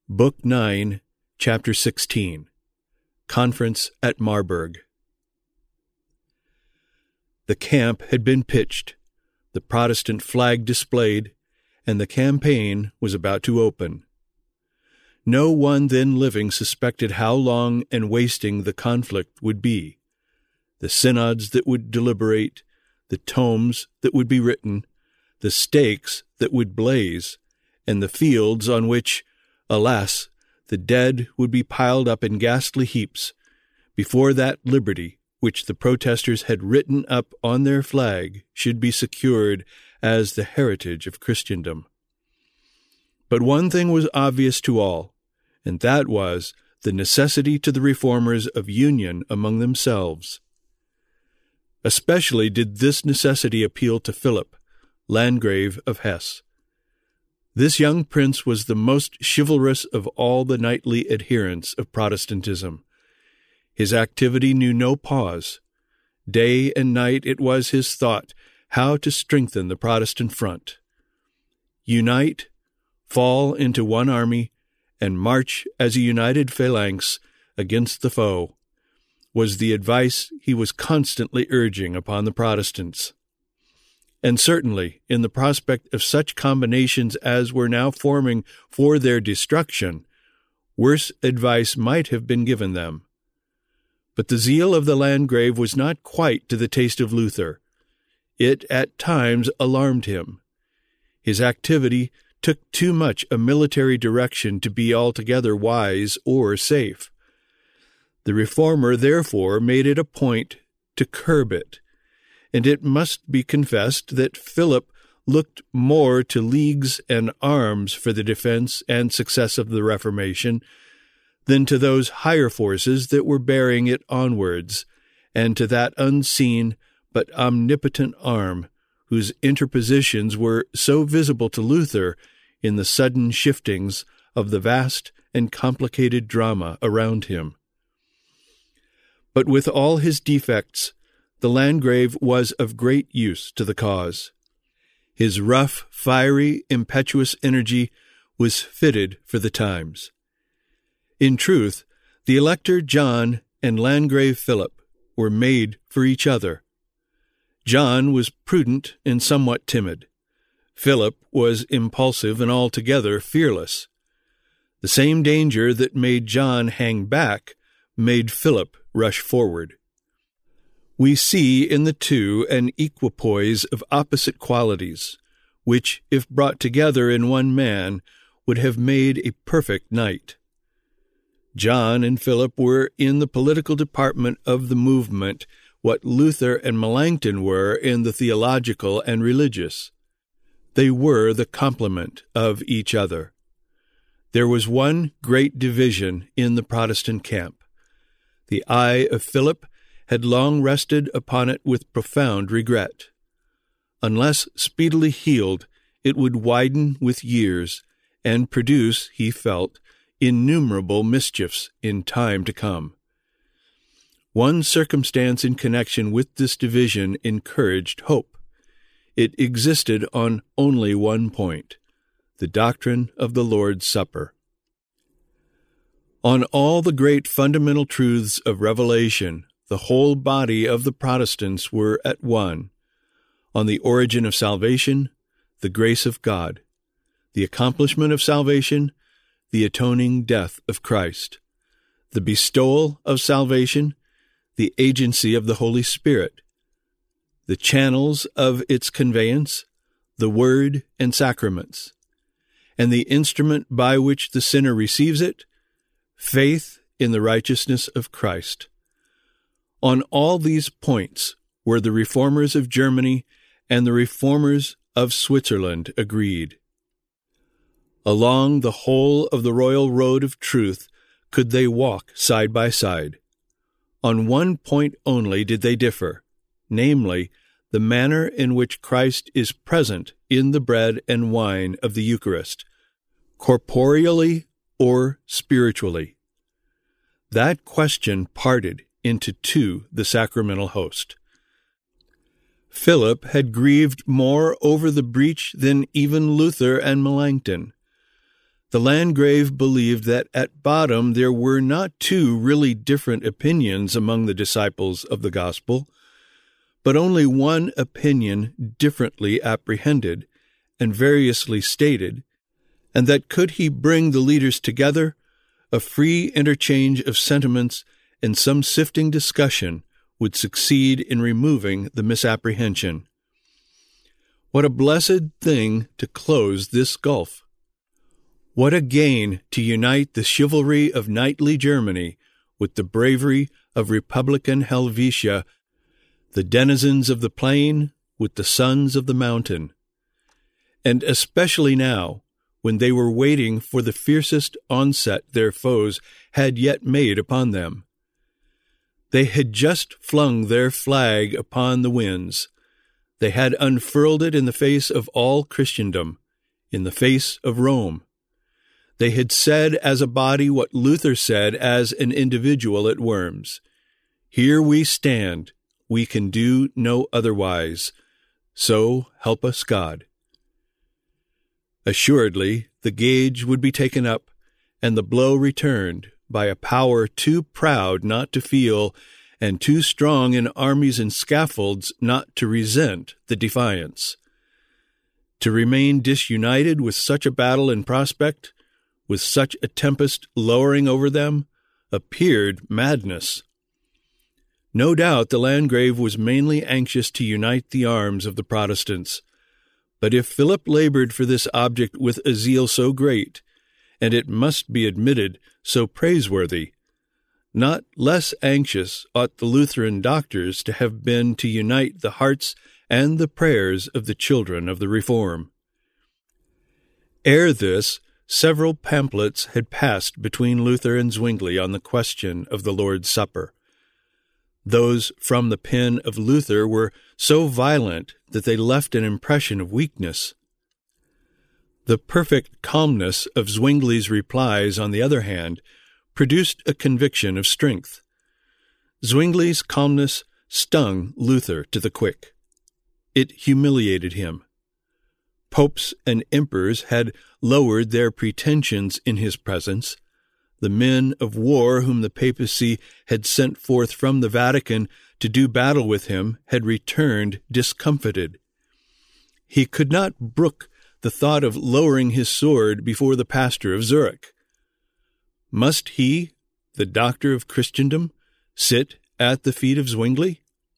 Book 9, Chapter 16. Conference at Marburg. The camp had been pitched, the Protestant flag displayed, and the campaign was about to open. No one then living suspected how long and wasting the conflict would be. The synods that would deliberate, the tomes that would be written, the stakes that would blaze, and the fields on which, alas, the dead would be piled up in ghastly heaps before that liberty which the protesters had written up on their flag should be secured as the heritage of Christendom. But one thing was obvious to all, and that was the necessity to the reformers of union among themselves. Especially did this necessity appeal to Philip, Landgrave of Hesse. This young prince was the most chivalrous of all the knightly adherents of Protestantism. His activity knew no pause. Day and night it was his thought how to strengthen the Protestant front. Unite, fall into one army, and march as a united phalanx against the foe, was the advice he was constantly urging upon the Protestants. And certainly, in the prospect of such combinations as were now forming for their destruction, worse advice might have been given them. But the zeal of the Landgrave was not quite to the taste of Luther. It at times alarmed him. His activity took too much a military direction to be altogether wise or safe. The reformer therefore made it a point to curb it, and it must be confessed that Philip looked more to leagues and arms for the defense and success of the Reformation than to those higher forces that were bearing it onwards, and to that unseen but omnipotent arm whose interpositions were so visible to Luther in the sudden shiftings of the vast and complicated drama around him. But with all his defects, the Landgrave was of great use to the cause. His rough, fiery, impetuous energy was fitted for the times. In truth, the Elector John and Landgrave Philip were made for each other. John was prudent and somewhat timid. Philip was impulsive and altogether fearless. The same danger that made John hang back made Philip rush forward. We see in the two an equipoise of opposite qualities, which, if brought together in one man, would have made a perfect knight. John and Philip were in the political department of the movement what Luther and Melanchthon were in the theological and religious. They were the complement of each other. There was one great division in the Protestant camp. The eye of Philip had long rested upon it with profound regret. Unless speedily healed, it would widen with years, and produce, he felt, innumerable mischiefs in time to come. One circumstance in connection with this division encouraged hope. It existed on only one point, the doctrine of the Lord's Supper. On all the great fundamental truths of Revelation, the whole body of the Protestants were at one: on the origin of salvation, the grace of God; the accomplishment of salvation, the atoning death of Christ; the bestowal of salvation, the agency of the Holy Spirit; the channels of its conveyance, the Word and sacraments; and the instrument by which the sinner receives it, faith in the righteousness of Christ. On all these points were the reformers of Germany and the reformers of Switzerland agreed. Along the whole of the royal road of truth could they walk side by side. On one point only did they differ, namely, the manner in which Christ is present in the bread and wine of the Eucharist, corporeally or spiritually. That question parted into two the sacramental host. Philip had grieved more over the breach than even Luther and Melanchthon. The Landgrave believed that at bottom there were not two really different opinions among the disciples of the gospel, but only one opinion differently apprehended and variously stated, and that could he bring the leaders together, a free interchange of sentiments and some sifting discussion would succeed in removing the misapprehension. What a blessed thing to close this gulf! What a gain to unite the chivalry of knightly Germany with the bravery of Republican Helvetia, the denizens of the plain with the sons of the mountain. And especially now, when they were waiting for the fiercest onset their foes had yet made upon them. They had just flung their flag upon the winds. They had unfurled it in the face of all Christendom, in the face of Rome. They had said as a body what Luther said as an individual at Worms. Here we stand. We can do no otherwise. So help us God. Assuredly, the gauge would be taken up, and the blow returned by a power too proud not to feel, and too strong in armies and scaffolds not to resent the defiance. To remain disunited with such a battle in prospect, with such a tempest lowering over them, appeared madness. No doubt the Landgrave was mainly anxious to unite the arms of the Protestants, but if Philip labored for this object with a zeal so great, and it must be admitted so praiseworthy, not less anxious ought the Lutheran doctors to have been to unite the hearts and the prayers of the children of the Reform. Ere this, several pamphlets had passed between Luther and Zwingli on the question of the Lord's Supper. Those from the pen of Luther were so violent that they left an impression of weakness. The perfect calmness of Zwingli's replies, on the other hand, produced a conviction of strength. Zwingli's calmness stung Luther to the quick. It humiliated him. Popes and emperors had lowered their pretensions in his presence. The men of war whom the papacy had sent forth from the Vatican to do battle with him had returned discomfited. He could not brook the thought of lowering his sword before the pastor of Zurich. Must he, the doctor of Christendom, sit at the feet of Zwingli?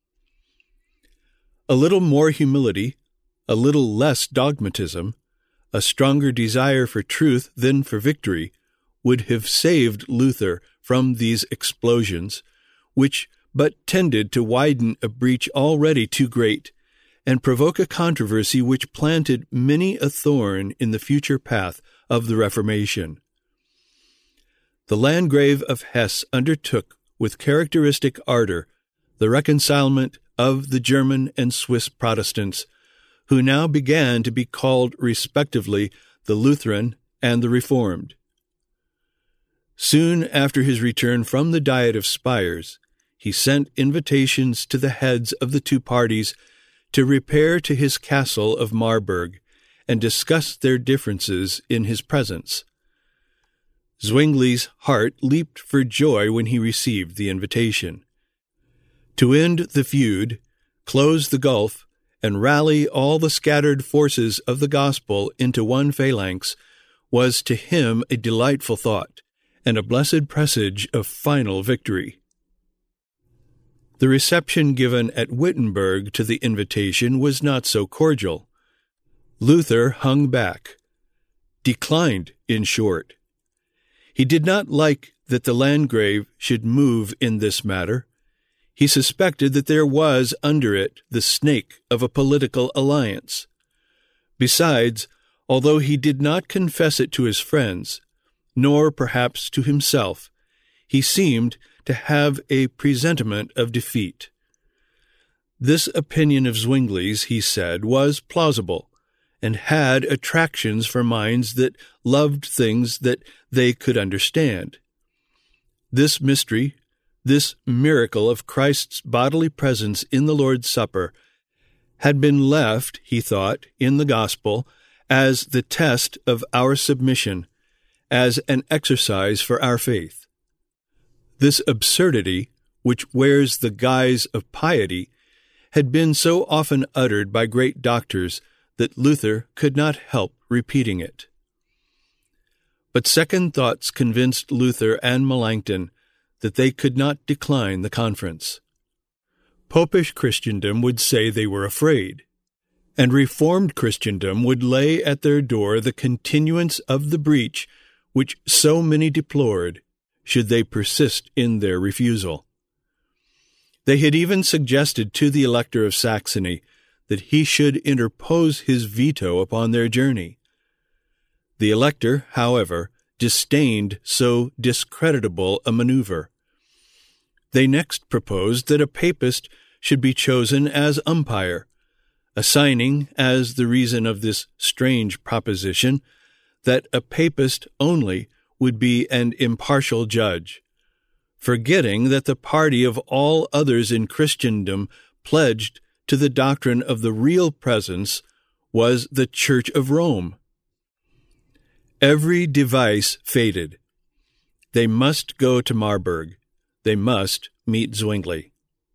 A little more humility, a little less dogmatism, a stronger desire for truth than for victory, would have saved Luther from these explosions, which but tended to widen a breach already too great, and provoke a controversy which planted many a thorn in the future path of the Reformation. The Landgrave of Hesse undertook with characteristic ardor the reconcilement of the German and Swiss Protestants, who now began to be called respectively the Lutheran and the Reformed. Soon after his return from the Diet of Spires, he sent invitations to the heads of the two parties to repair to his castle of Marburg and discuss their differences in his presence. Zwingli's heart leaped for joy when he received the invitation. To end the feud, close the gulf, and rally all the scattered forces of the gospel into one phalanx was to him a delightful thought, and a blessed presage of final victory. The reception given at Wittenberg to the invitation was not so cordial. Luther hung back, declined, in short. He did not like that the Landgrave should move in this matter. He suspected that there was under it the snake of a political alliance. Besides, although he did not confess it to his friends, nor perhaps to himself, he seemed to have a presentiment of defeat. This opinion of Zwingli's, he said, was plausible, and had attractions for minds that loved things that they could understand. This mystery, this miracle of Christ's bodily presence in the Lord's Supper, had been left, he thought, in the gospel as the test of our submission, as an exercise for our faith. This absurdity, which wears the guise of piety, had been so often uttered by great doctors that Luther could not help repeating it. But second thoughts convinced Luther and Melanchthon that they could not decline the conference. Popish Christendom would say they were afraid, and Reformed Christendom would lay at their door the continuance of the breach which so many deplored, should they persist in their refusal. They had even suggested to the Elector of Saxony that he should interpose his veto upon their journey. The Elector, however, disdained so discreditable a maneuver. They next proposed that a papist should be chosen as umpire, assigning as the reason of this strange proposition that a papist only would be an impartial judge, forgetting that the party of all others in Christendom pledged to the doctrine of the real presence was the Church of Rome. Every device faded. They must go to Marburg. They must meet Zwingli.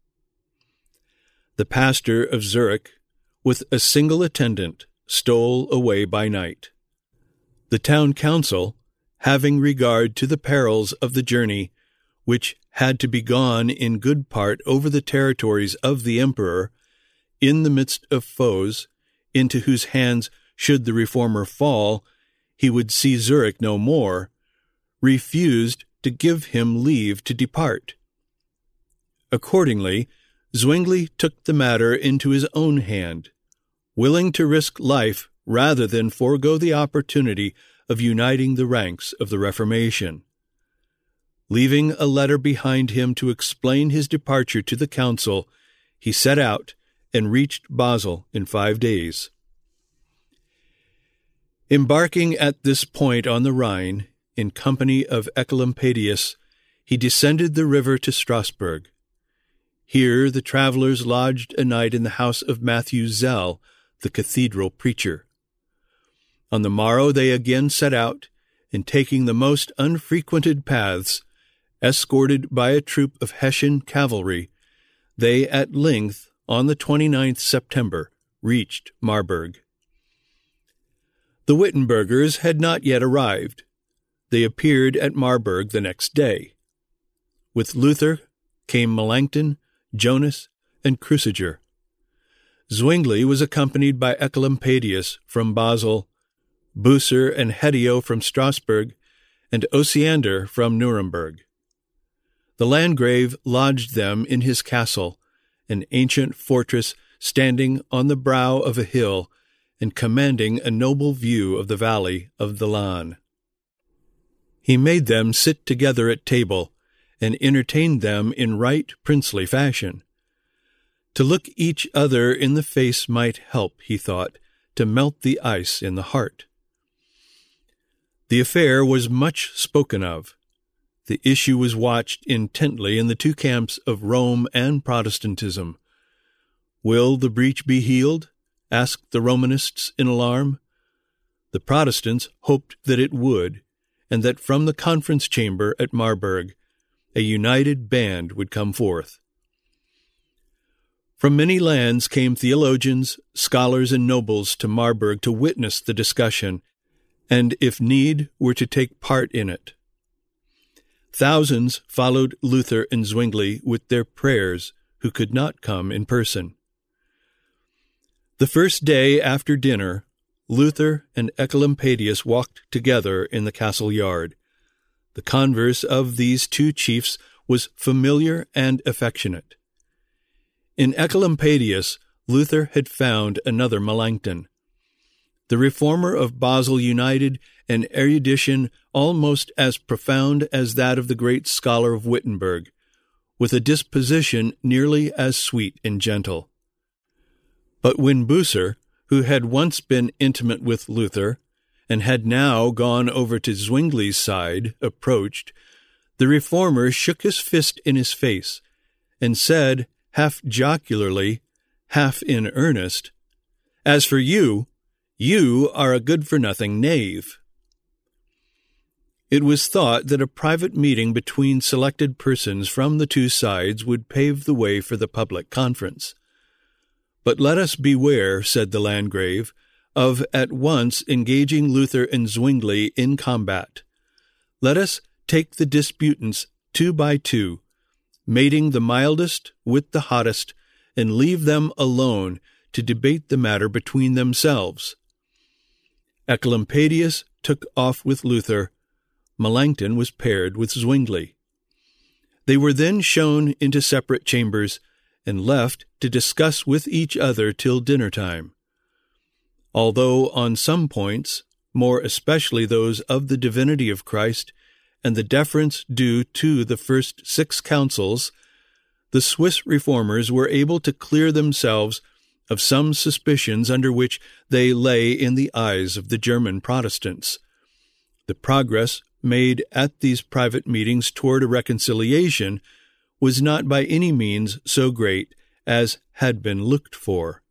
The pastor of Zurich, with a single attendant, stole away by night. The town council, having regard to the perils of the journey, which had to be gone in good part over the territories of the emperor, in the midst of foes, into whose hands, should the reformer fall, he would see Zurich no more, refused to give him leave to depart. Accordingly, Zwingli took the matter into his own hand, willing to risk life rather than forego the opportunity of uniting the ranks of the Reformation. Leaving a letter behind him to explain his departure to the council, he set out and reached Basel in 5 days. Embarking at this point on the Rhine, in company of Ecolampadius, he descended the river to Strasbourg. Here the travelers lodged a night in the house of Matthew Zell, the cathedral preacher. On the morrow they again set out, and taking the most unfrequented paths, escorted by a troop of Hessian cavalry, they at length, on the 29th September, reached Marburg. The Wittenbergers had not yet arrived. They appeared at Marburg the next day. With Luther came Melanchthon, Jonas, and Cruciger. Zwingli was accompanied by Ecolampadius from Basel, Bucer and Hedio from Strasbourg, and Osiander from Nuremberg. The Landgrave lodged them in his castle, an ancient fortress standing on the brow of a hill and commanding a noble view of the valley of the Lahn. He made them sit together at table, and entertained them in right princely fashion. To look each other in the face might help, he thought, to melt the ice in the heart. The affair was much spoken of. The issue was watched intently in the two camps of Rome and Protestantism. Will the breach be healed? Asked the Romanists in alarm. The Protestants hoped that it would, and that from the conference chamber at Marburg a united band would come forth. From many lands came theologians, scholars, and nobles to Marburg to witness the discussion, and, if need, were to take part in it. Thousands followed Luther and Zwingli with their prayers who could not come in person. The first day after dinner, Luther and Ecolampadius walked together in the castle yard. The converse of these two chiefs was familiar and affectionate. In Ecolampadius, Luther had found another Melanchthon. The reformer of Basel united an erudition almost as profound as that of the great scholar of Wittenberg, with a disposition nearly as sweet and gentle. But when Bucer, who had once been intimate with Luther, and had now gone over to Zwingli's side, approached, the reformer shook his fist in his face, and said, half jocularly, half in earnest, "As for you, you are a good-for-nothing knave." It was thought that a private meeting between selected persons from the two sides would pave the way for the public conference. But let us beware, said the Landgrave, of at once engaging Luther and Zwingli in combat. Let us take the disputants 2 by 2, mating the mildest with the hottest, and leave them alone to debate the matter between themselves. Ecolampadius took off with Luther. Melanchthon was paired with Zwingli. They were then shown into separate chambers and left to discuss with each other till dinner time. Although on some points, more especially those of the divinity of Christ and the deference due to the first 6 councils, the Swiss reformers were able to clear themselves of some suspicions under which they lay in the eyes of the German Protestants. The progress made at these private meetings toward a reconciliation was not by any means so great as had been looked for.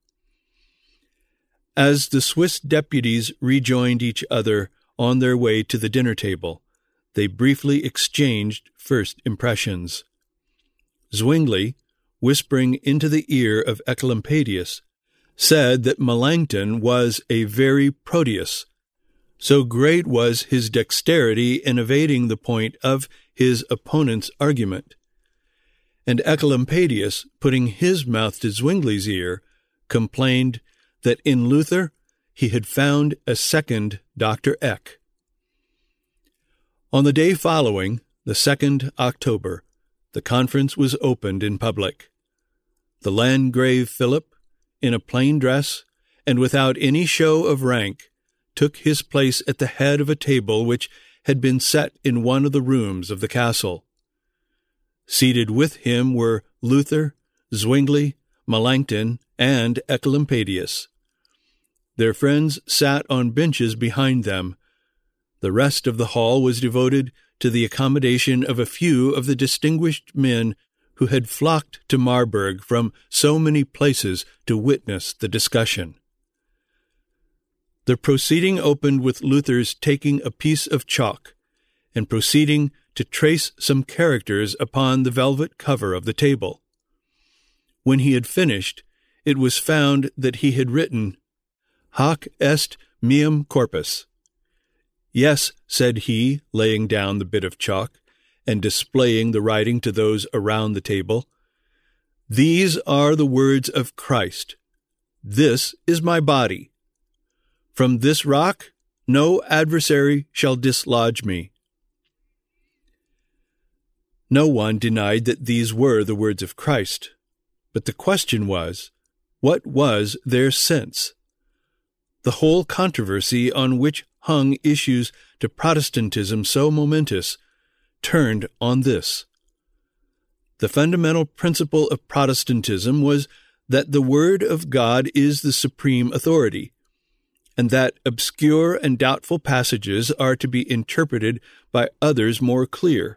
As the Swiss deputies rejoined each other on their way to the dinner table, they briefly exchanged first impressions. Zwingli, whispering into the ear of Ecolampadius, said that Melanchthon was a very Proteus. So great was his dexterity in evading the point of his opponent's argument. And Ecolampadius, putting his mouth to Zwingli's ear, complained that in Luther he had found a second Dr. Eck. On the day following, the 2nd October, the conference was opened in public. The Landgrave Philip, in a plain dress and without any show of rank, took his place at the head of a table which had been set in one of the rooms of the castle. Seated with him were Luther, Zwingli, Melanchthon, and Ecolampadius. Their friends sat on benches behind them. The rest of the hall was devoted to the accommodation of a few of the distinguished men who had flocked to Marburg from so many places to witness the discussion. The proceeding opened with Luther's taking a piece of chalk and proceeding to trace some characters upon the velvet cover of the table. When he had finished, it was found that he had written, Hoc est meum corpus. Yes, said he, laying down the bit of chalk and displaying the writing to those around the table, these are the words of Christ. This is my body. From this rock no adversary shall dislodge me. No one denied that these were the words of Christ, but the question was, what was their sense? The whole controversy on which hung issues to Protestantism so momentous turned on this. The fundamental principle of Protestantism was that the Word of God is the supreme authority, and that obscure and doubtful passages are to be interpreted by others more clear.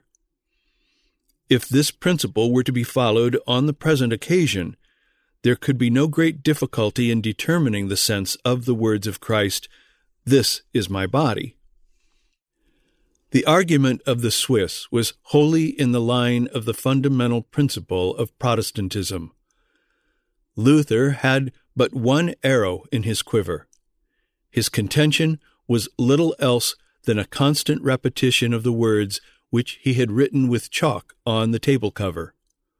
If this principle were to be followed on the present occasion, there could be no great difficulty in determining the sense of the words of Christ, "This is my body." The argument of the Swiss was wholly in the line of the fundamental principle of Protestantism. Luther had but one arrow in his quiver. His contention was little else than a constant repetition of the words which he had written with chalk on the table cover.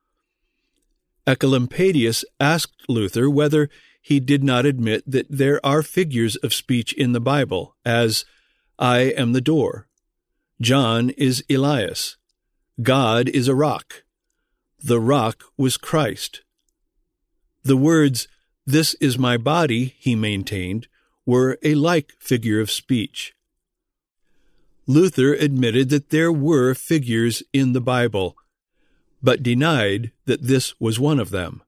Ecolampadius asked Luther whether he did not admit that there are figures of speech in the Bible, as I am the door, John is Elias, God is a rock, the rock was Christ. The words, "This is my body," he maintained, were a like figure of speech. Luther admitted that there were figures in the Bible, but denied that this was one of them.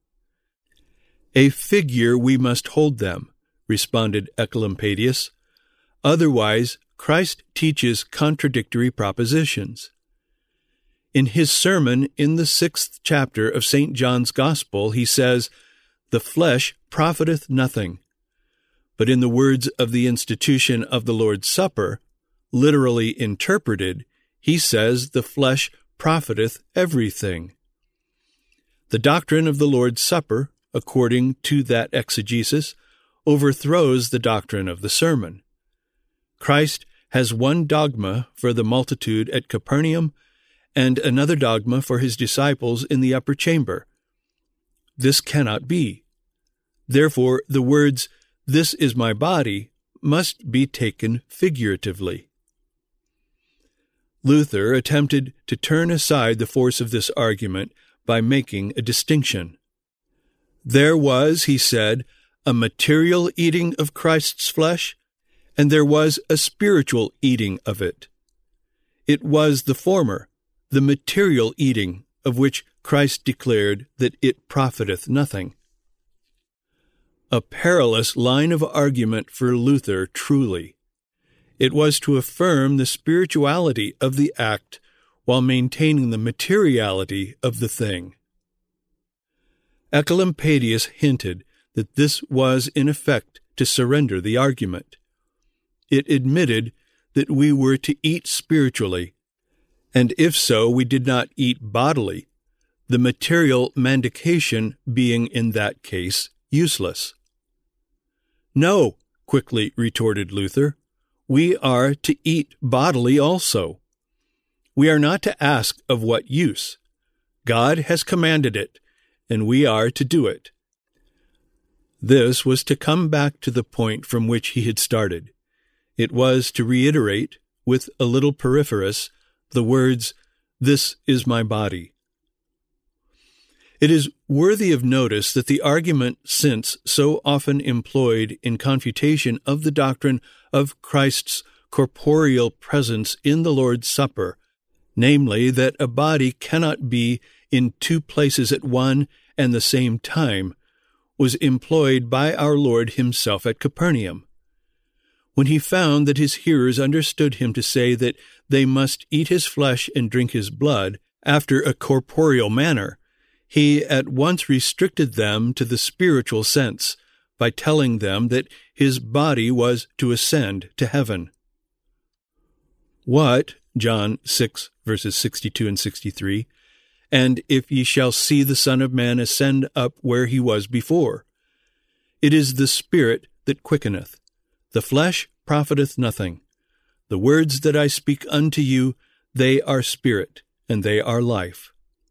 "A figure we must hold them," responded Ecolampadius. "Otherwise, Christ teaches contradictory propositions." In his sermon in the 6th chapter of St. John's Gospel, he says, "The flesh profiteth nothing." But in the words of the institution of the Lord's Supper, literally interpreted, he says the flesh profiteth everything. The doctrine of the Lord's Supper, according to that exegesis, overthrows the doctrine of the sermon. Christ has one dogma for the multitude at Capernaum and another dogma for his disciples in the upper chamber. This cannot be. Therefore, the words, "This is my body," must be taken figuratively. Luther attempted to turn aside the force of this argument by making a distinction. There was, he said, a material eating of Christ's flesh, and there was a spiritual eating of it. It was the former, the material eating, of which Christ declared that it profiteth nothing. A perilous line of argument for Luther, truly. It was to affirm the spirituality of the act while maintaining the materiality of the thing. Ecolampadius hinted that this was in effect to surrender the argument. It admitted that we were to eat spiritually, and if so, we did not eat bodily, the material mandication being in that case useless. No, quickly retorted Luther, we are to eat bodily also. We are not to ask of what use. God has commanded it, and we are to do it. This was to come back to the point from which he had started. It was to reiterate, with a little periphrasis, the words, "This is my body." It is worthy of notice that the argument since so often employed in confutation of the doctrine of Christ's corporeal presence in the Lord's Supper, namely that a body cannot be in two places at one and the same time, was employed by our Lord himself at Capernaum. When he found that his hearers understood him to say that they must eat his flesh and drink his blood after a corporeal manner, he at once restricted them to the spiritual sense by telling them that his body was to ascend to heaven. What, John 6, verses 62 and 63, and if ye shall see the Son of Man ascend up where he was before. It is the Spirit that quickeneth. The flesh profiteth nothing. The words that I speak unto you, they are spirit, and they are life.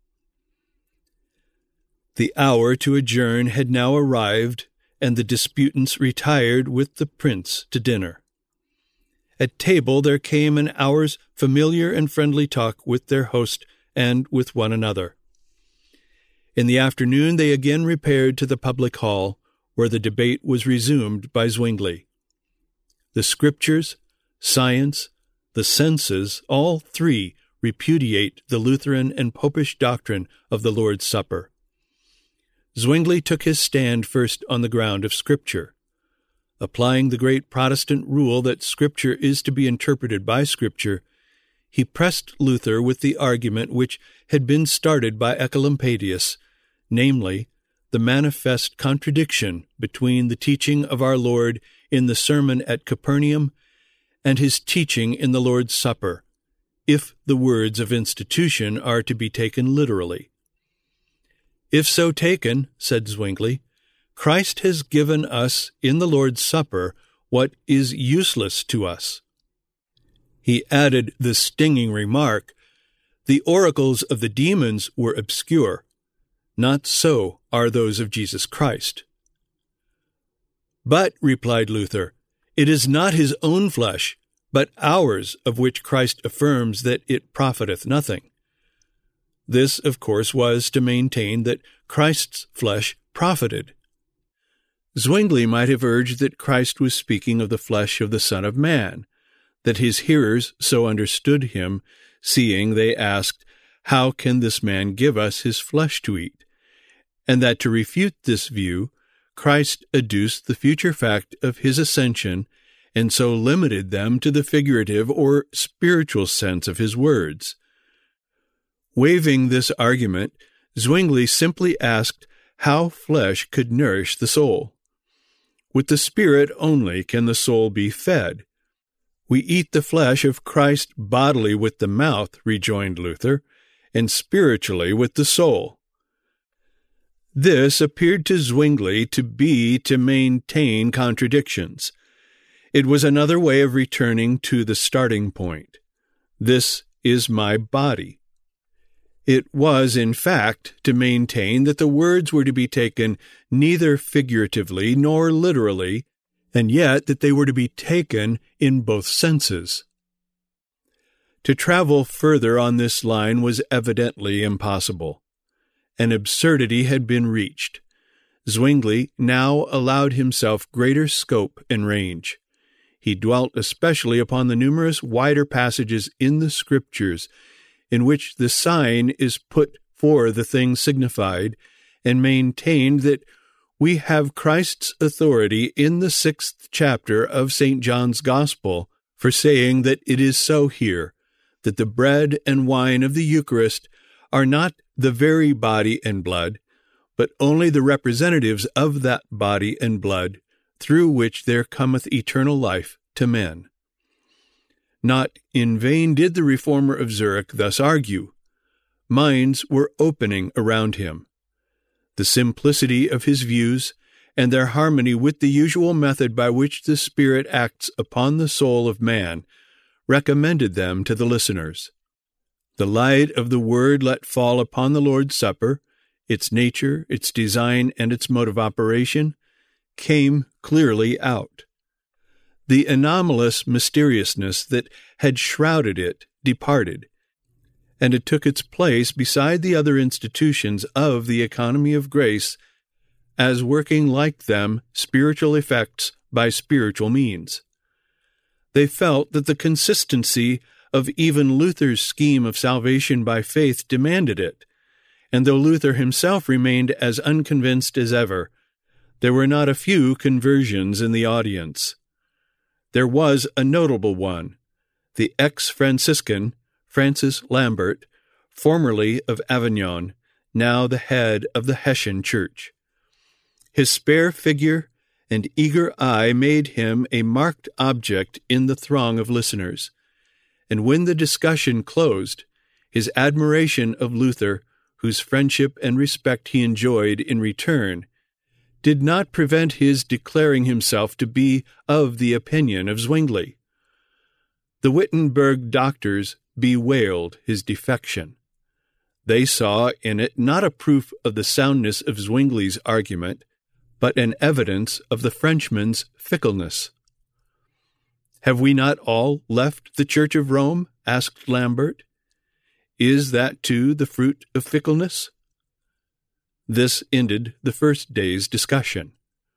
The hour to adjourn had now arrived, and the disputants retired with the prince to dinner. At table there came an hour's familiar and friendly talk with their host and with one another. In the afternoon they again repaired to the public hall, where the debate was resumed by Zwingli. The Scriptures, science, the senses, all three repudiate the Lutheran and Popish doctrine of the Lord's Supper. Zwingli took his stand first on the ground of Scripture. Applying the great Protestant rule that Scripture is to be interpreted by Scripture, he pressed Luther with the argument which had been started by Ecolampadius, namely, the manifest contradiction between the teaching of our Lord in the sermon at Capernaum and his teaching in the Lord's Supper, if the words of institution are to be taken literally. If so taken, said Zwingli, Christ has given us in the Lord's Supper what is useless to us. He added the stinging remark, the oracles of the demons were obscure. Not so are those of Jesus Christ. But, replied Luther, it is not his own flesh, but ours, of which Christ affirms that it profiteth nothing. This, of course, was to maintain that Christ's flesh profited. Zwingli might have urged that Christ was speaking of the flesh of the Son of Man, that his hearers so understood him, seeing they asked, "How can this man give us his flesh to eat?" And that to refute this view, Christ adduced the future fact of his ascension, and so limited them to the figurative or spiritual sense of his words. Waiving this argument, Zwingli simply asked how flesh could nourish the soul. With the Spirit only can the soul be fed. We eat the flesh of Christ bodily with the mouth, rejoined Luther, and spiritually with the soul. This appeared to Zwingli to maintain contradictions. It was another way of returning to the starting point. This is my body. It was, in fact, to maintain that the words were to be taken neither figuratively nor literally, and yet that they were to be taken in both senses. To travel further on this line was evidently impossible. An absurdity had been reached. Zwingli now allowed himself greater scope and range. He dwelt especially upon the numerous wider passages in the Scriptures in which the sign is put for the thing signified, and maintained that we have Christ's authority in the 6th chapter of St. John's Gospel for saying that it is so here, that the bread and wine of the Eucharist are not the very body and blood, but only the representatives of that body and blood, through which there cometh eternal life to men. Not in vain did the Reformer of Zurich thus argue. Minds were opening around him. The simplicity of his views, and their harmony with the usual method by which the Spirit acts upon the soul of man, recommended them to the listeners. The light of the Word let fall upon the Lord's Supper, its nature, its design, and its mode of operation, came clearly out. The anomalous mysteriousness that had shrouded it departed, and it took its place beside the other institutions of the economy of grace, as working like them spiritual effects by spiritual means. They felt that the consistency of even Luther's scheme of salvation by faith demanded it, and though Luther himself remained as unconvinced as ever, there were not a few conversions in the audience. There was a notable one, the ex-Franciscan Francis Lambert, formerly of Avignon, now the head of the Hessian Church. His spare figure and eager eye made him a marked object in the throng of listeners, and when the discussion closed, his admiration of Luther, whose friendship and respect he enjoyed in return, did not prevent his declaring himself to be of the opinion of Zwingli. The Wittenberg doctors bewailed his defection. They saw in it not a proof of the soundness of Zwingli's argument, but an evidence of the Frenchman's fickleness. "Have we not all left the Church of Rome?" asked Lambert. "Is that too the fruit of fickleness?" This ended the first day's discussion.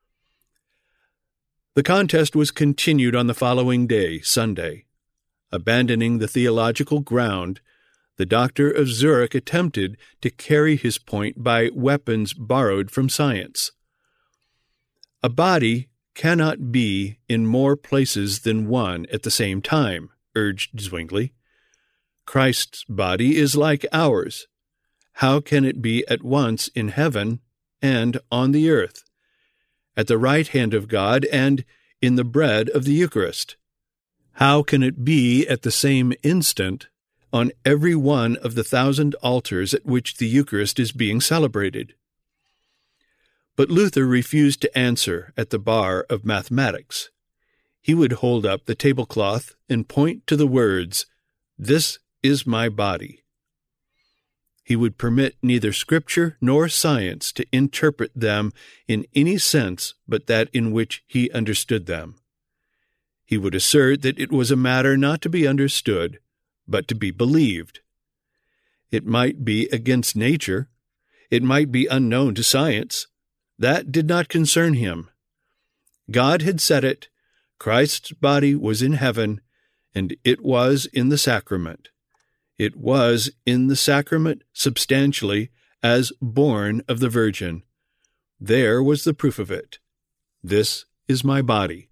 The contest was continued on the following day, Sunday. Abandoning the theological ground, the doctor of Zurich attempted to carry his point by weapons borrowed from science. A body cannot be in more places than one at the same time, urged Zwingli. Christ's body is like ours. How can it be at once in heaven and on the earth, at the right hand of God and in the bread of the Eucharist? How can it be at the same instant on every one of the 1,000 altars at which the Eucharist is being celebrated? But Luther refused to answer at the bar of mathematics. He would hold up the tablecloth and point to the words, "This is my body." He would permit neither Scripture nor science to interpret them in any sense but that in which he understood them. He would assert that it was a matter not to be understood, but to be believed. It might be against nature. It might be unknown to science. That did not concern him. God had said it. Christ's body was in heaven, and it was in the sacrament. It was in the sacrament substantially as born of the Virgin. There was the proof of it. This is my body.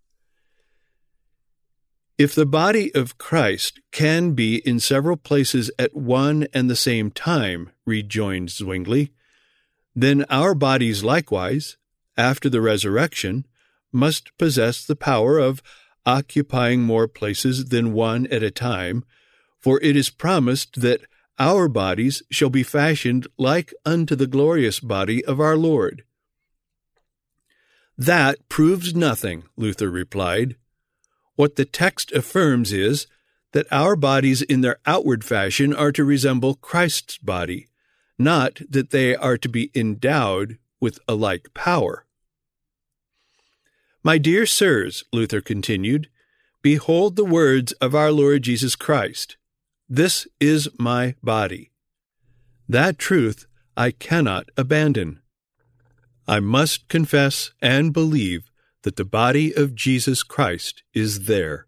If the body of Christ can be in several places at one and the same time, rejoined Zwingli, then our bodies likewise, after the resurrection, must possess the power of occupying more places than one at a time, for it is promised that our bodies shall be fashioned like unto the glorious body of our Lord. That proves nothing, Luther replied. What the text affirms is that our bodies in their outward fashion are to resemble Christ's body, not that they are to be endowed with a like power. My dear sirs, Luther continued, behold the words of our Lord Jesus Christ. This is my body. That truth I cannot abandon. I must confess and believe that the body of Jesus Christ is there.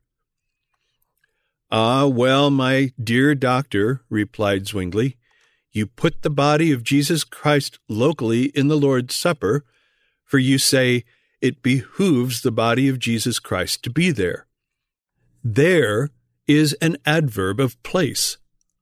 Ah, well, my dear doctor, replied Zwingli, you put the body of Jesus Christ locally in the Lord's Supper, for you say it behooves the body of Jesus Christ to be there. There is an adverb of place.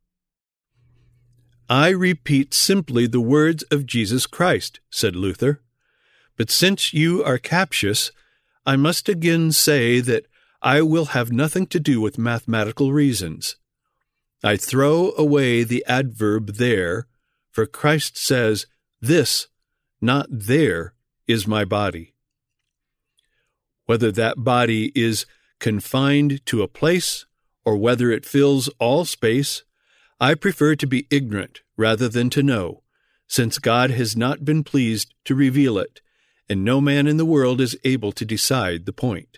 I repeat simply the words of Jesus Christ, said Luther. But since you are captious, I must again say that I will have nothing to do with mathematical reasons. I throw away the adverb there, for Christ says, this, not there, is my body. Whether that body is confined to a place, or whether it fills all space, I prefer to be ignorant rather than to know, since God has not been pleased to reveal it, and no man in the world is able to decide the point.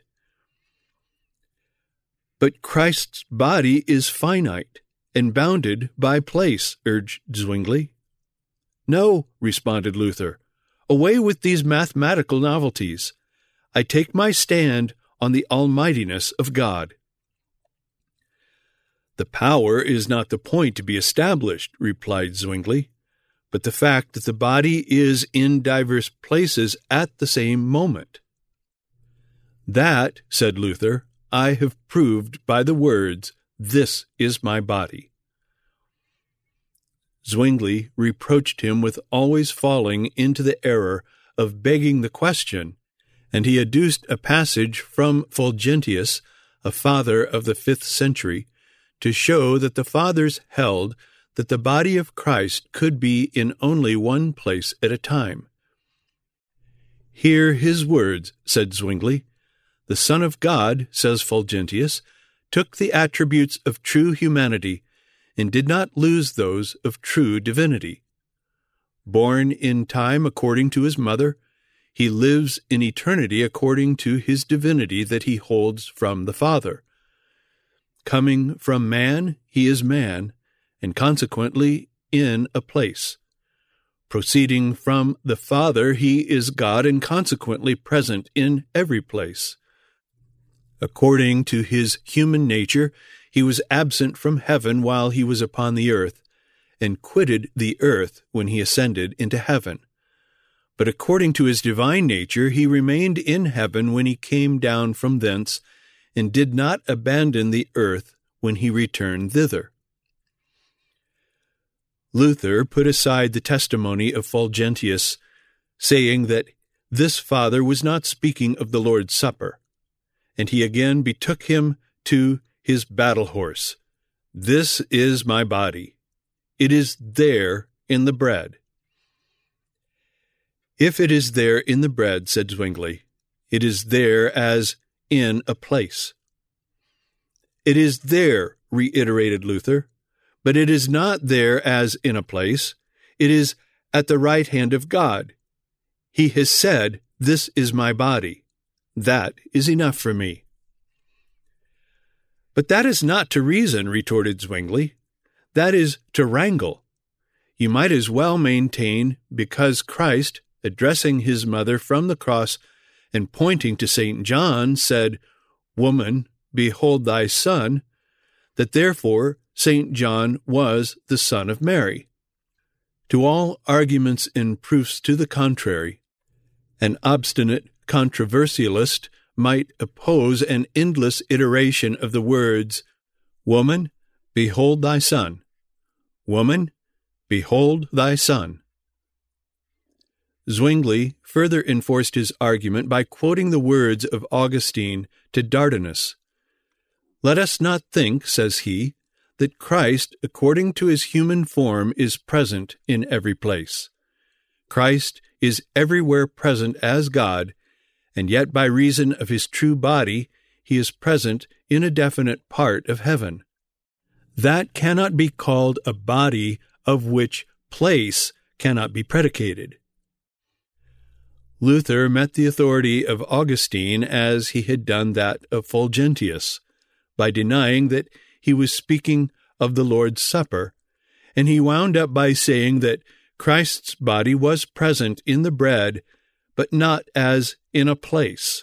But Christ's body is finite and bounded by place, urged Zwingli. No, responded Luther, away with these mathematical novelties. I take my stand on the almightiness of God. The power is not the point to be established, replied Zwingli, but the fact that the body is in diverse places at the same moment. That, said Luther, I have proved by the words, this is my body. Zwingli reproached him with always falling into the error of begging the question, and he adduced a passage from Fulgentius, a father of the 5th century, to show that the fathers held that the body of Christ could be in only one place at a time. Hear his words, said Zwingli. The Son of God, says Fulgentius, took the attributes of true humanity and did not lose those of true divinity. Born in time according to his mother, he lives in eternity according to his divinity that he holds from the Father. Coming from man, he is man, and consequently in a place. Proceeding from the Father, he is God and consequently present in every place. According to his human nature, he was absent from heaven while he was upon the earth, and quitted the earth when he ascended into heaven. But according to his divine nature, he remained in heaven when he came down from thence, and did not abandon the earth when he returned thither. Luther put aside the testimony of Fulgentius, saying that this father was not speaking of the Lord's Supper, and he again betook him to his battle horse. This is my body. It is there in the bread. If it is there in the bread, said Zwingli, it is there as in a place. It is there, reiterated Luther, but it is not there as in a place. It is at the right hand of God. He has said, this is my body. That is enough for me. But that is not to reason, retorted Zwingli. That is to wrangle. You might as well maintain, because Christ, addressing his mother from the cross and pointing to St. John, said, Woman, behold thy son, that therefore St. John was the son of Mary. To all arguments and proofs to the contrary, an obstinate controversialist might oppose an endless iteration of the words, Woman, behold thy son. Woman, behold thy son. Zwingli further enforced his argument by quoting the words of Augustine to Dardanus. "Let us not think," says he, "that Christ, according to his human form, is present in every place. Christ is everywhere present as God, and yet by reason of his true body, he is present in a definite part of heaven. That cannot be called a body of which place cannot be predicated." Luther met the authority of Augustine as he had done that of Fulgentius, by denying that he was speaking of the Lord's Supper, and he wound up by saying that Christ's body was present in the bread, but not as in a place.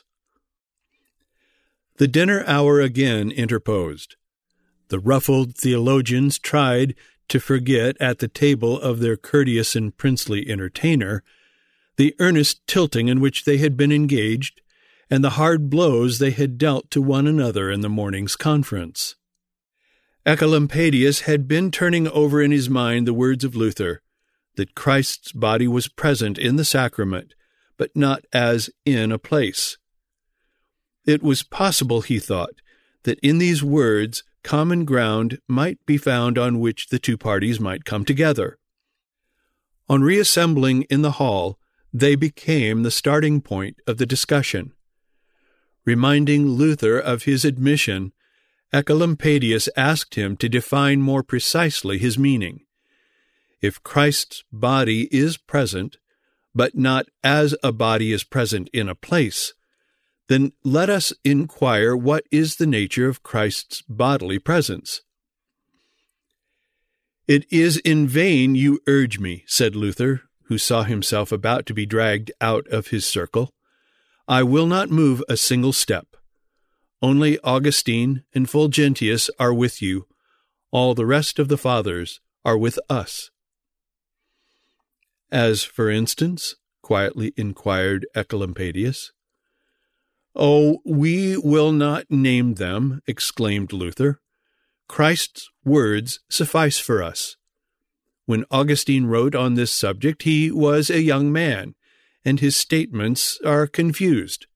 The dinner hour again interposed. The ruffled theologians tried to forget at the table of their courteous and princely entertainer the earnest tilting in which they had been engaged, and the hard blows they had dealt to one another in the morning's conference. Ecolampadius had been turning over in his mind the words of Luther, that Christ's body was present in the sacrament, but not as in a place. It was possible, he thought, that in these words common ground might be found on which the two parties might come together. On reassembling in the hall, they became the starting point of the discussion. Reminding Luther of his admission, Ecolampadius asked him to define more precisely his meaning. If Christ's body is present, but not as a body is present in a place, then let us inquire what is the nature of Christ's bodily presence. "It is in vain you urge me," said Luther, who saw himself about to be dragged out of his circle. "I will not move a single step. Only Augustine and Fulgentius are with you. All the rest of the fathers are with us." "As for instance?" quietly inquired Ecolampadius. "Oh, we will not name them," exclaimed Luther. "Christ's words suffice for us. When Augustine wrote on this subject, he was a young man, and his statements are confused."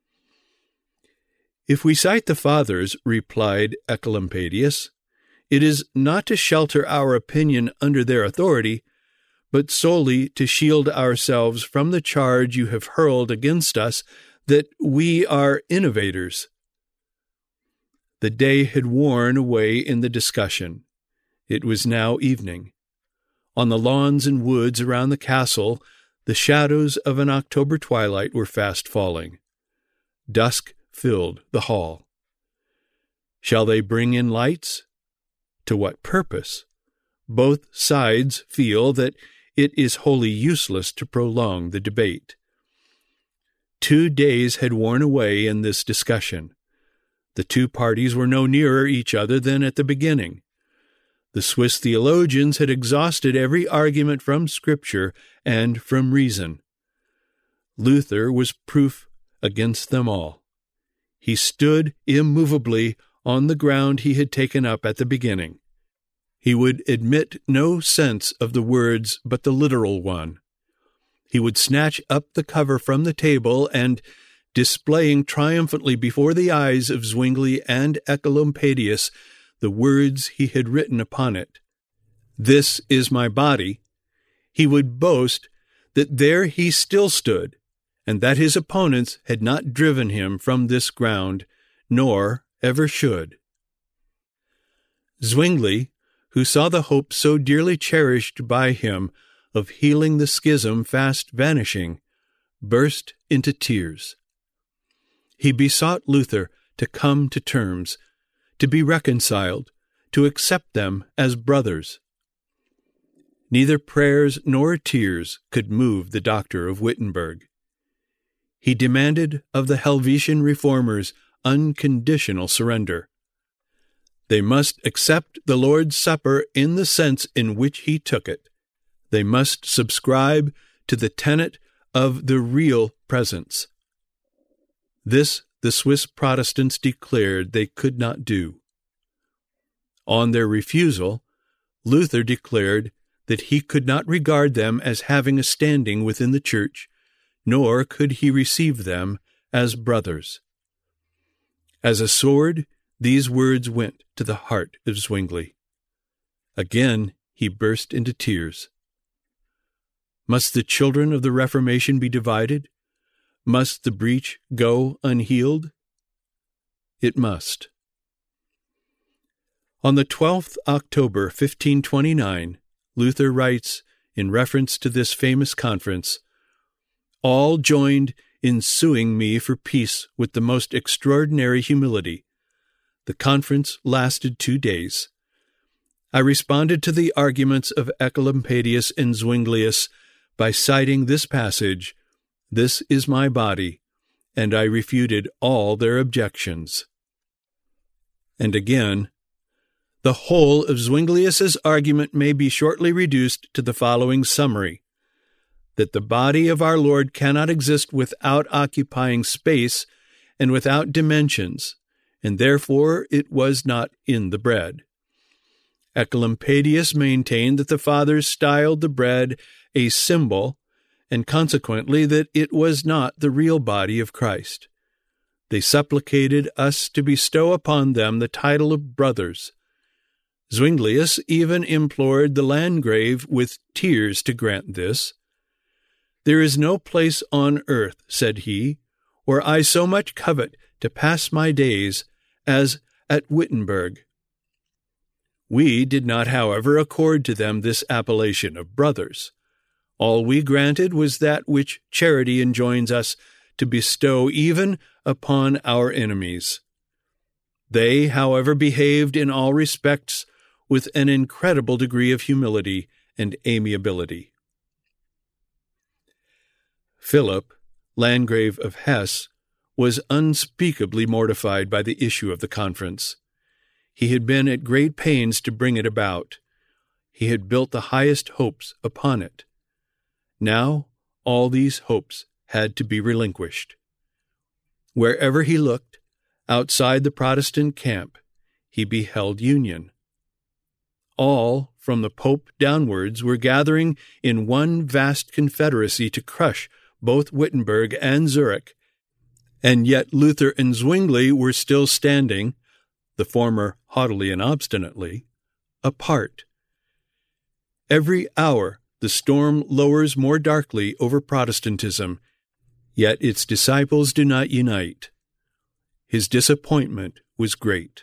"If we cite the Fathers," replied Ecolampadius, "it is not to shelter our opinion under their authority, but solely to shield ourselves from the charge you have hurled against us that we are innovators." The day had worn away in the discussion. It was now evening. On the lawns and woods around the castle, the shadows of an October twilight were fast falling. Dusk filled the hall. Shall they bring in lights? To what purpose? Both sides feel that it is wholly useless to prolong the debate. 2 days had worn away in this discussion. The two parties were no nearer each other than at the beginning. The Swiss theologians had exhausted every argument from Scripture and from reason. Luther was proof against them all. He stood immovably on the ground he had taken up at the beginning. He would admit no sense of the words but the literal one. He would snatch up the cover from the table and, displaying triumphantly before the eyes of Zwingli and Ecolampadius the words he had written upon it, "This is my body," he would boast that there he still stood, and that his opponents had not driven him from this ground, nor ever should. Zwingli, who saw the hope so dearly cherished by him of healing the schism fast vanishing, burst into tears. He besought Luther to come to terms, to be reconciled, to accept them as brothers. Neither prayers nor tears could move the doctor of Wittenberg. He demanded of the Helvetian reformers unconditional surrender. They must accept the Lord's Supper in the sense in which he took it. They must subscribe to the tenet of the real presence. This the Swiss Protestants declared they could not do. On their refusal, Luther declared that he could not regard them as having a standing within the church, nor could he receive them as brothers. As a sword, these words went to the heart of Zwingli. Again he burst into tears. Must the children of the Reformation be divided? Must the breach go unhealed? It must. On the 12th October, 1529, Luther writes, in reference to this famous conference, "All joined in suing me for peace with the most extraordinary humility. The conference lasted 2 days. I responded to the arguments of Oecolampadius and Zuinglius by citing this passage, 'This is my body,' and I refuted all their objections." And again, "The whole of Zwinglius's argument may be shortly reduced to the following summary, that the body of our Lord cannot exist without occupying space and without dimensions, and therefore it was not in the bread. Oecolampadius maintained that the Fathers styled the bread a symbol, and consequently that it was not the real body of Christ. They supplicated us to bestow upon them the title of brothers. Zuinglius even implored the Landgrave with tears to grant this. 'There is no place on earth,' said he, 'where I so much covet to pass my days as at Wittenberg.' We did not, however, accord to them this appellation of brothers. All we granted was that which charity enjoins us to bestow even upon our enemies. They, however, behaved in all respects with an incredible degree of humility and amiability." Philip, Landgrave of Hesse, was unspeakably mortified by the issue of the conference. He had been at great pains to bring it about. He had built the highest hopes upon it. Now all these hopes had to be relinquished. Wherever he looked, outside the Protestant camp, he beheld union. All, from the Pope downwards, were gathering in one vast confederacy to crush both Wittenberg and Zurich, and yet Luther and Zwingli were still standing, the former haughtily and obstinately, apart. Every hour the storm lowers more darkly over Protestantism, yet its disciples do not unite. His disappointment was great.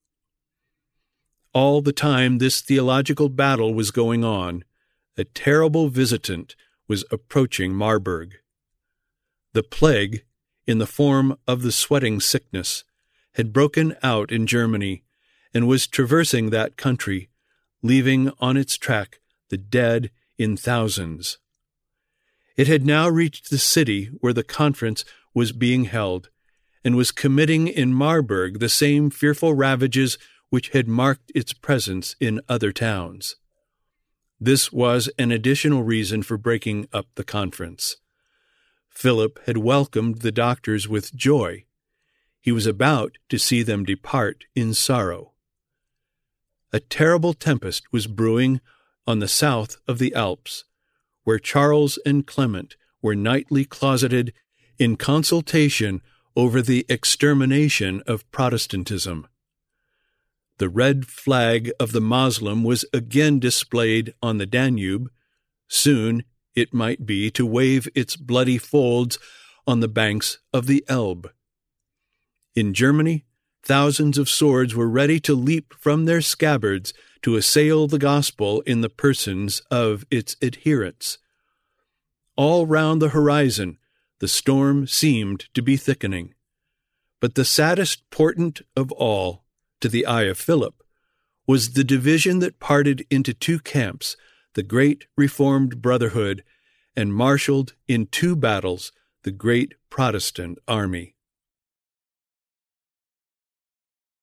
All the time this theological battle was going on, a terrible visitant was approaching Marburg. The plague, in the form of the sweating sickness, had broken out in Germany and was traversing that country, leaving on its track the dead in thousands. It had now reached the city where the conference was being held, and was committing in Marburg the same fearful ravages which had marked its presence in other towns. This was an additional reason for breaking up the conference. Philip had welcomed the doctors with joy. He was about to see them depart in sorrow. A terrible tempest was brewing on the south of the Alps, where Charles and Clement were nightly closeted in consultation over the extermination of Protestantism. The red flag of the Moslem was again displayed on the Danube. Soon it might be to wave its bloody folds on the banks of the Elbe. In Germany, thousands of swords were ready to leap from their scabbards to assail the gospel in the persons of its adherents. All round the horizon, the storm seemed to be thickening. But the saddest portent of all, to the eye of Philip, was the division that parted into two camps, the great Reformed Brotherhood, and marshaled in two battles the great Protestant army.